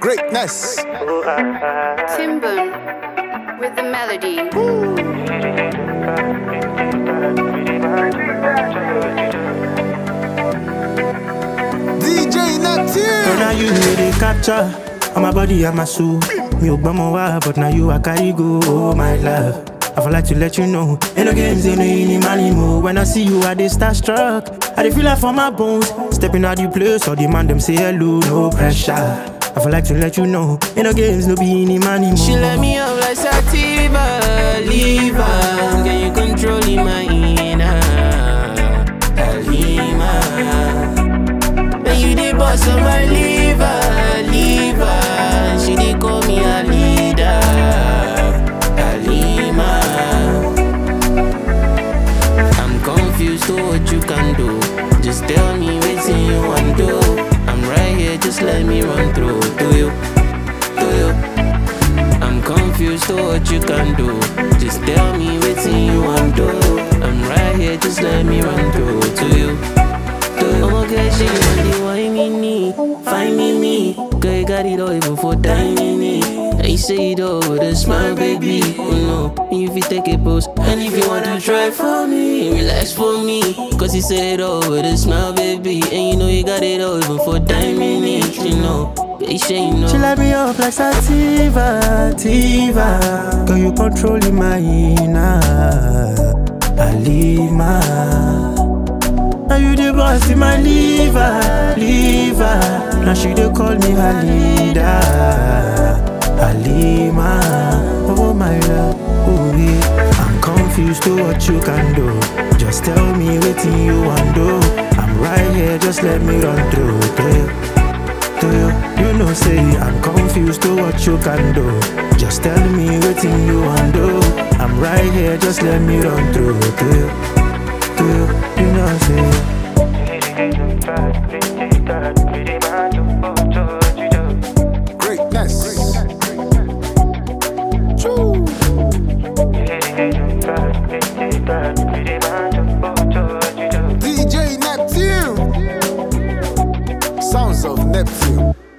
Greatness. Timber with the melody. DJ Neptune. So now you really capture on my body and my soul. Me Obama, but now you I carry go. Oh my love, I feel like to let you know. Ain't no games, ain't no any more. When I see you, I dey starstruck. I dey feel like for my bones. Stepping out the place, all the man them say hello, no pressure. I feel like to let you know. Ain't no games, no be any more. She let me up like sativa, leave her. Can you control my inner Halima? When you dey boss on my liver. She dey call me a leader, Halima. I'm confused to what you can do. Just tell me what you want to do. I'm right here, just let me run through to you. I'm confused to what you can do. Just tell me what you want to do. I'm right here, just let me run through to you. Oh, okay, she want the wine in me, find me. Girl, you got it all even for time in it. And you say it all with a smile, baby. Oh no, if you take a pose, and if you want to try for me, relax for me. Cause you say it all with a smile, baby. And you know you got it all even for time in it, you know. She light me up like sativa. Girl, you controlling my inner Halima. Now you the boss in my liver. Now she dey call me her leader, Halima. Oh my love, oh yeah. I'm confused to what you can do. Just tell me what you want do. I'm right here, just let me run through to you. You know say I'm confused to what you can do. Just tell me what you want do. I'm right here, just let me run through to you. You know say Greatness. Choo. DJ Neptune. Sounds of Neptune.